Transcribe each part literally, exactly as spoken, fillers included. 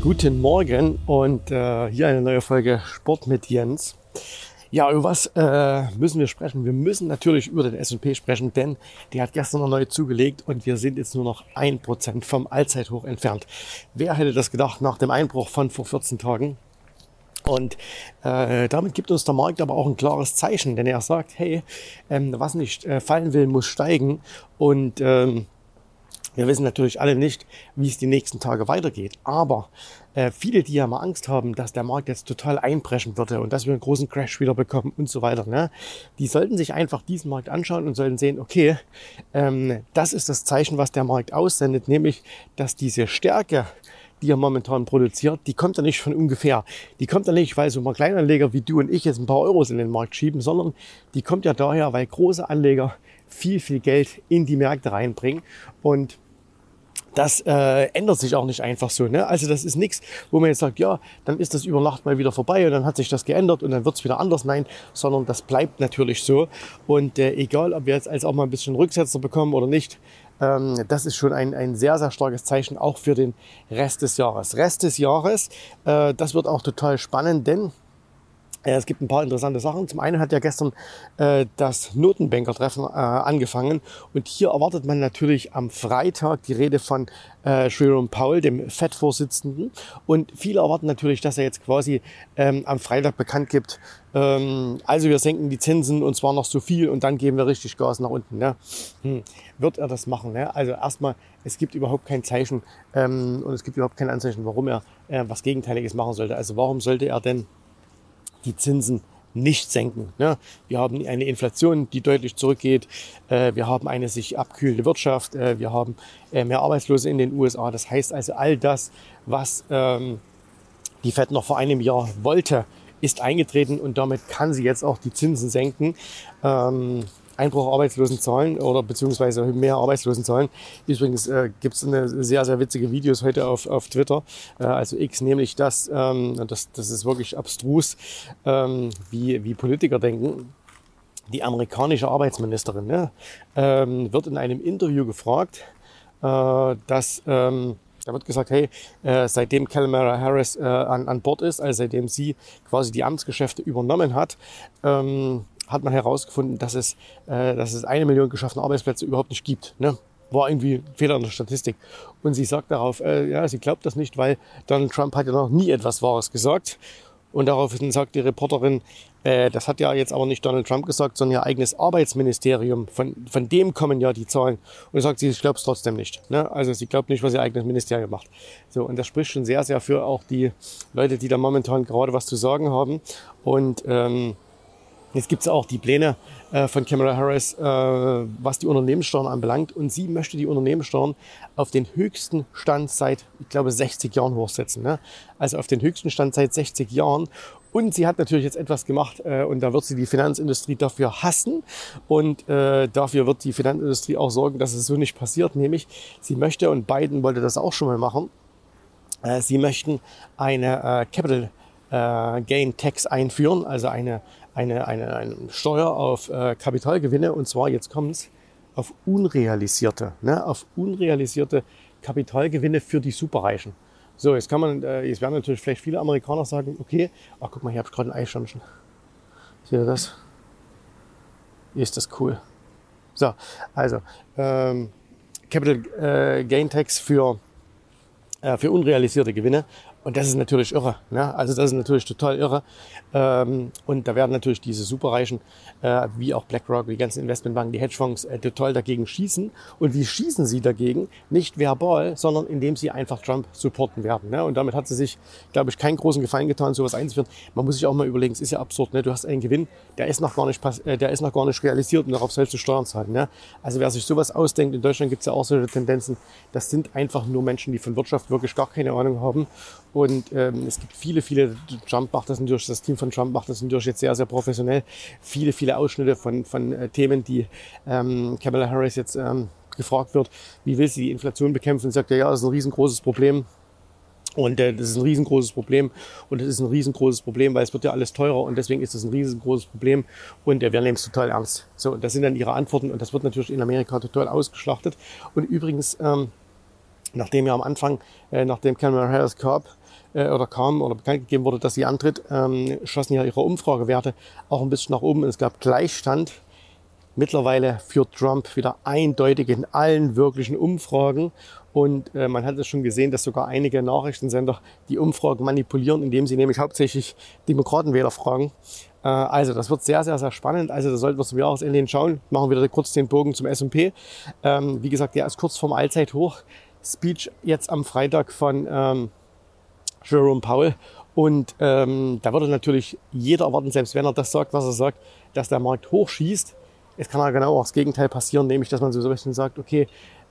Guten Morgen und äh, hier eine neue Folge Sport mit Jens. Ja, über was äh, müssen wir sprechen? Wir müssen natürlich über den S und P sprechen, denn der hat gestern noch neu zugelegt und wir sind jetzt nur noch ein Prozent vom Allzeithoch entfernt. Wer hätte das gedacht nach dem Einbruch von vor vierzehn Tagen? Und äh, damit gibt uns der Markt aber auch ein klares Zeichen, denn er sagt, hey, ähm, was nicht äh, fallen will, muss steigen. Und ähm, wir wissen natürlich alle nicht, wie es die nächsten Tage weitergeht. Aber äh, viele, die ja mal Angst haben, dass der Markt jetzt total einbrechen würde und dass wir einen großen Crash wieder bekommen und so weiter, ne, die sollten sich einfach diesen Markt anschauen und sollten sehen, okay, ähm, das ist das Zeichen, was der Markt aussendet, nämlich, dass diese Stärke, die er momentan produziert, die kommt ja nicht von ungefähr. Die kommt ja nicht, weil so mal Kleinanleger wie du und ich jetzt ein paar Euros in den Markt schieben, sondern die kommt ja daher, weil große Anleger viel, viel Geld in die Märkte reinbringen. Und das äh, ändert sich auch nicht einfach so. Ne? Also das ist nichts, wo man jetzt sagt, ja, dann ist das über Nacht mal wieder vorbei und dann hat sich das geändert und dann wird es wieder anders. Nein, sondern das bleibt natürlich so. Und äh, egal, ob wir jetzt als auch mal ein bisschen Rücksetzer bekommen oder nicht, ähm, das ist schon ein, ein sehr, sehr starkes Zeichen auch für den Rest des Jahres. Rest des Jahres, äh, das wird auch total spannend, denn es gibt ein paar interessante Sachen. Zum einen hat ja gestern äh, das Notenbankertreffen äh, angefangen und hier erwartet man natürlich am Freitag die Rede von äh, Jerome Powell, dem Fed-Vorsitzenden. Und viele erwarten natürlich, dass er jetzt quasi ähm, am Freitag bekannt gibt, ähm, also wir senken die Zinsen und zwar noch so viel und dann geben wir richtig Gas nach unten. Ne? Hm. Wird er das machen? Ne? Also erstmal, es gibt überhaupt kein Zeichen ähm, und es gibt überhaupt kein Anzeichen, warum er äh, was Gegenteiliges machen sollte. Also warum sollte er denn die Zinsen nicht senken? Ne? Wir haben eine Inflation, die deutlich zurückgeht. Äh, wir haben eine sich abkühlende Wirtschaft. Äh, wir haben äh, mehr Arbeitslose in den U S A. Das heißt also, all das, was ähm, die Fed noch vor einem Jahr wollte, ist eingetreten und damit kann sie jetzt auch die Zinsen senken. Ähm, Einbruch Arbeitslosenzahlen oder beziehungsweise mehr Arbeitslosenzahlen. Übrigens äh, gibt es eine sehr, sehr witzige Videos heute auf, auf Twitter, äh, also X, nämlich das, ähm, das, das ist wirklich abstrus, ähm, wie, wie Politiker denken. Die amerikanische Arbeitsministerin, ne, ähm, wird in einem Interview gefragt, äh, dass ähm, da wird gesagt, hey, äh, seitdem Kamala Harris äh, an, an Bord ist, also seitdem sie quasi die Amtsgeschäfte übernommen hat, ähm, hat man herausgefunden, dass es, äh, dass es eine Million geschaffene Arbeitsplätze überhaupt nicht gibt. Ne? War irgendwie ein Fehler in der Statistik. Und sie sagt darauf, äh, ja, sie glaubt das nicht, weil Donald Trump hat ja noch nie etwas Wahres gesagt. Und daraufhin sagt die Reporterin, äh, das hat ja jetzt aber nicht Donald Trump gesagt, sondern ihr eigenes Arbeitsministerium. Von, von dem kommen ja die Zahlen. Und sagt sie, ich glaube es trotzdem nicht. Ne? Also sie glaubt nicht, was ihr eigenes Ministerium macht. So, und das spricht schon sehr, sehr für auch die Leute, die da momentan gerade was zu sagen haben. Und ähm, jetzt gibt es auch die Pläne äh, von Kamala Harris, äh, was die Unternehmenssteuern anbelangt. Und sie möchte die Unternehmenssteuern auf den höchsten Stand seit, ich glaube, sechzig Jahren hochsetzen. Ne? Also auf den höchsten Stand seit sechzig Jahren. Und sie hat natürlich jetzt etwas gemacht äh, und da wird sie die Finanzindustrie dafür hassen. Und äh, dafür wird die Finanzindustrie auch sorgen, dass es so nicht passiert. Nämlich, sie möchte, und Biden wollte das auch schon mal machen, äh, sie möchten eine äh, Capital äh, Gain Tax einführen, also eine Eine, eine, eine Steuer auf äh, Kapitalgewinne und zwar, jetzt kommt's, auf unrealisierte, ne, auf unrealisierte Kapitalgewinne für die Superreichen. So, jetzt kann man, äh, jetzt werden natürlich vielleicht viele Amerikaner sagen, okay, ach guck mal, hier habe ich gerade ein Eichhörnchen. Seht ihr das? Hier ist das cool. So, also, ähm, Capital äh, Gain Tax für, äh, für unrealisierte Gewinne. Und das ist natürlich irre. Ne? Also das ist natürlich total irre. Ähm, und da werden natürlich diese Superreichen, äh, wie auch BlackRock, die ganzen Investmentbanken, die Hedgefonds, äh, total dagegen schießen. Und wie schießen sie dagegen? Nicht verbal, sondern indem sie einfach Trump supporten werden. Ne? Und damit hat sie sich, glaube ich, keinen großen Gefallen getan, sowas einzuführen. Man muss sich auch mal überlegen, es ist ja absurd. Ne? Du hast einen Gewinn, der ist noch gar nicht, äh, der ist noch gar nicht realisiert und darauf sollst du Steuern zahlen. Ne? Also wer sich sowas ausdenkt, in Deutschland gibt es ja auch solche Tendenzen, das sind einfach nur Menschen, die von Wirtschaft wirklich gar keine Ahnung haben. Und ähm, es gibt viele, viele, Trump macht das natürlich, das Team von Trump macht das natürlich jetzt sehr, sehr professionell. Viele, viele Ausschnitte von, von äh, Themen, die ähm, Kamala Harris jetzt ähm, gefragt wird, wie will sie die Inflation bekämpfen? Und sagt, ja, ja, das ist ein riesengroßes Problem. Und äh, das ist ein riesengroßes Problem und es ist ein riesengroßes Problem, weil es wird ja alles teurer und deswegen ist es ein riesengroßes Problem und äh, wir nehmen es total ernst. So, und das sind dann ihre Antworten und das wird natürlich in Amerika total ausgeschlachtet. Und übrigens, ähm, nachdem ja am Anfang, äh, nachdem Kamala Harris Cup äh, oder kam oder bekannt gegeben wurde, dass sie antritt, ähm, schossen ja ihre Umfragewerte auch ein bisschen nach oben. Es gab Gleichstand. Mittlerweile führt Trump wieder eindeutig in allen wirklichen Umfragen. Und äh, man hat es schon gesehen, dass sogar einige Nachrichtensender die Umfragen manipulieren, indem sie nämlich hauptsächlich Demokratenwähler fragen. Äh, also das wird sehr, sehr, sehr spannend. Also da sollten wir zum Jahresende hinschauen. Machen wir wieder kurz den Bogen zum S und P. Ähm, wie gesagt, der ist kurz vorm Allzeithoch. Speech jetzt am Freitag von ähm, Jerome Powell. Und ähm, da würde natürlich jeder erwarten, selbst wenn er das sagt, was er sagt, dass der Markt hochschießt. Es kann aber genau auch das Gegenteil passieren, nämlich dass man so ein bisschen sagt, okay,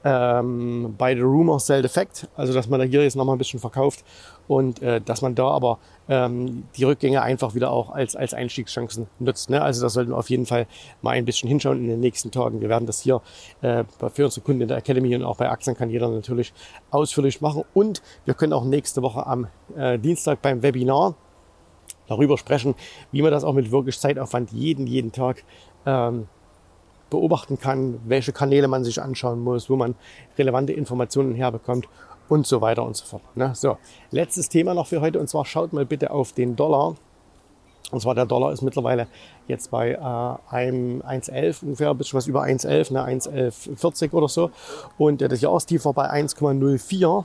ähm, by the rumor sell the fact, also dass man da hier jetzt nochmal ein bisschen verkauft und äh, dass man da aber ähm, die Rückgänge einfach wieder auch als, als Einstiegschancen nutzt. Ne? Also da sollten wir auf jeden Fall mal ein bisschen hinschauen in den nächsten Tagen. Wir werden das hier äh, für unsere Kunden in der Academy und auch bei Aktien kann jeder natürlich ausführlich machen. Und wir können auch nächste Woche am äh, Dienstag beim Webinar darüber sprechen, wie man das auch mit wirklich Zeitaufwand jeden, jeden Tag ähm, beobachten kann, welche Kanäle man sich anschauen muss, wo man relevante Informationen herbekommt und so weiter und so fort. Ne? So, letztes Thema noch für heute und zwar schaut mal bitte auf den Dollar. Und zwar der Dollar ist mittlerweile jetzt bei äh, einem eins Komma elf ungefähr, ein bisschen was über eins Komma elf, ne? eins Komma elf vierzig oder so. Und äh, das Jahrestief war bei eins Komma null vier.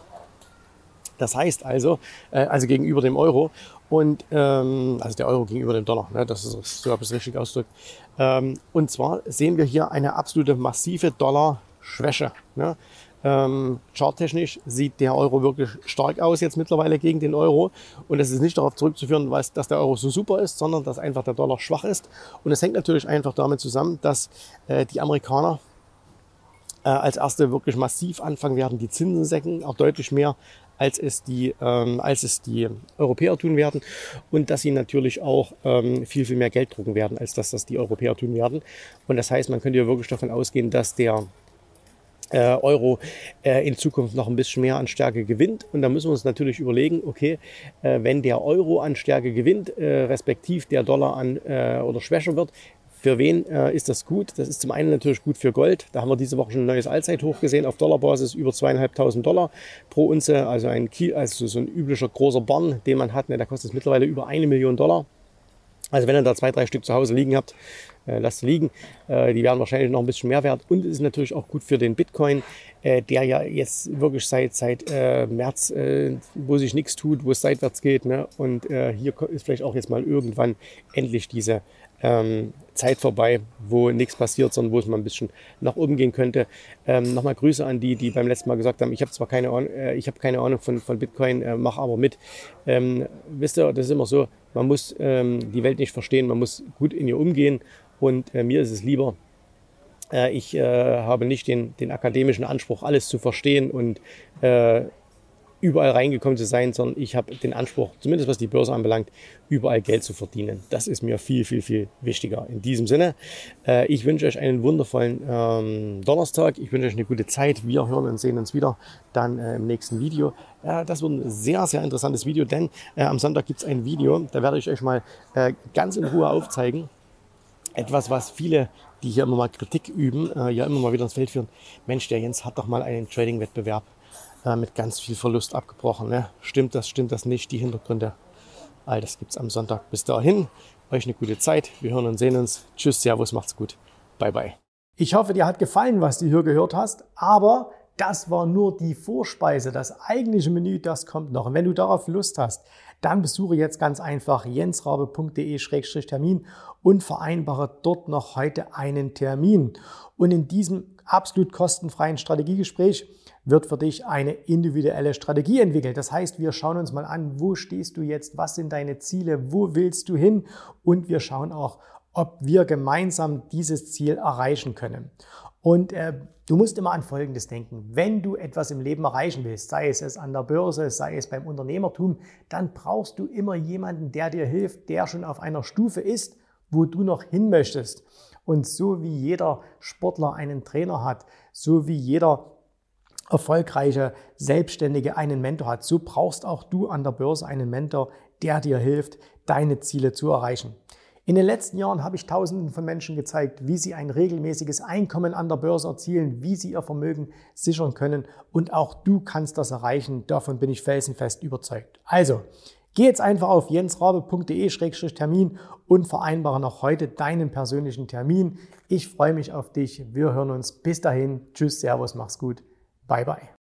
Das heißt also, äh, also gegenüber dem Euro und ähm, also der Euro gegenüber dem Dollar, ne, das ist so, habe ich es richtig ausgedrückt. Ähm, und zwar sehen wir hier eine absolute massive Dollar-Schwäche. Ne? Ähm, charttechnisch sieht der Euro wirklich stark aus jetzt mittlerweile gegen den Euro und es ist nicht darauf zurückzuführen, dass der Euro so super ist, sondern dass einfach der Dollar schwach ist. Und es hängt natürlich einfach damit zusammen, dass äh, die Amerikaner äh, als erste wirklich massiv anfangen werden, die Zinsen senken, auch deutlich mehr als es die, ähm, als es die Europäer tun werden und dass sie natürlich auch ähm, viel, viel mehr Geld drucken werden, als dass das die Europäer tun werden. Und das heißt, man könnte ja wirklich davon ausgehen, dass der äh, Euro äh, in Zukunft noch ein bisschen mehr an Stärke gewinnt. Und da müssen wir uns natürlich überlegen, okay, äh, wenn der Euro an Stärke gewinnt, äh, respektiv der Dollar an äh, oder schwächer wird, für wen äh, ist das gut? Das ist zum einen natürlich gut für Gold. Da haben wir diese Woche schon ein neues Allzeithoch gesehen. Auf Dollarbasis über zweieinhalbtausend Dollar pro Unze. Also ein Kiel, also so ein üblicher großer Barren, den man hat. Ne, der kostet mittlerweile über eine Million Dollar. Also wenn ihr da zwei, drei Stück zu Hause liegen habt, äh, lasst sie liegen. Äh, die werden wahrscheinlich noch ein bisschen mehr wert. Und es ist natürlich auch gut für den Bitcoin, äh, der ja jetzt wirklich seit, seit äh, März, äh, wo sich nichts tut, wo es seitwärts geht. Ne? Und äh, hier ist vielleicht auch jetzt mal irgendwann endlich diese Ähm, Zeit vorbei, wo nichts passiert, sondern wo es mal ein bisschen nach oben gehen könnte. Ähm, Nochmal Grüße an die, die beim letzten Mal gesagt haben, ich habe zwar keine Ahnung, äh, ich habe keine Ahnung von, von Bitcoin, äh, mache aber mit. Ähm, wisst ihr, das ist immer so, man muss ähm, die Welt nicht verstehen, man muss gut in ihr umgehen und äh, mir ist es lieber, äh, ich äh, habe nicht den, den akademischen Anspruch, alles zu verstehen und äh, überall reingekommen zu sein, sondern ich habe den Anspruch, zumindest was die Börse anbelangt, überall Geld zu verdienen. Das ist mir viel, viel, viel wichtiger. In diesem Sinne, äh, ich wünsche euch einen wundervollen ähm, Donnerstag. Ich wünsche euch eine gute Zeit. Wir hören und sehen uns wieder dann äh, im nächsten Video. Äh, das wird ein sehr, sehr interessantes Video, denn äh, am Sonntag gibt es ein Video, da werde ich euch mal äh, ganz in Ruhe aufzeigen. Etwas, was viele, die hier immer mal Kritik üben, äh, ja immer mal wieder ins Feld führen. Mensch, der Jens hat doch mal einen Trading-Wettbewerb mit ganz viel Verlust abgebrochen. Ne? Stimmt das, stimmt das nicht? Die Hintergründe, all das gibt's am Sonntag. Bis dahin, euch eine gute Zeit. Wir hören und sehen uns. Tschüss, Servus, macht's gut. Bye, bye. Ich hoffe, dir hat gefallen, was du hier gehört hast, aber das war nur die Vorspeise. Das eigentliche Menü, das kommt noch. Und wenn du darauf Lust hast, dann besuche jetzt ganz einfach jensrabe punkt de Schrägstrich Termin und vereinbare dort noch heute einen Termin. Und in diesem absolut kostenfreien Strategiegespräch wird für dich eine individuelle Strategie entwickelt. Das heißt, wir schauen uns mal an, wo stehst du jetzt, was sind deine Ziele, wo willst du hin und wir schauen auch, ob wir gemeinsam dieses Ziel erreichen können. Und äh, du musst immer an Folgendes denken. Wenn du etwas im Leben erreichen willst, sei es, es an der Börse, sei es beim Unternehmertum, dann brauchst du immer jemanden, der dir hilft, der schon auf einer Stufe ist, wo du noch hin möchtest. Und so wie jeder Sportler einen Trainer hat, so wie jeder erfolgreiche Selbstständige einen Mentor hat, so brauchst auch du an der Börse einen Mentor, der dir hilft, deine Ziele zu erreichen. In den letzten Jahren habe ich Tausenden von Menschen gezeigt, wie sie ein regelmäßiges Einkommen an der Börse erzielen, wie sie ihr Vermögen sichern können und auch du kannst das erreichen. Davon bin ich felsenfest überzeugt. Also, geh jetzt einfach auf jensrabe punkt de Schrägstrich Termin und vereinbare noch heute deinen persönlichen Termin. Ich freue mich auf dich. Wir hören uns. Bis dahin. Tschüss, Servus, mach's gut. Bye, bye.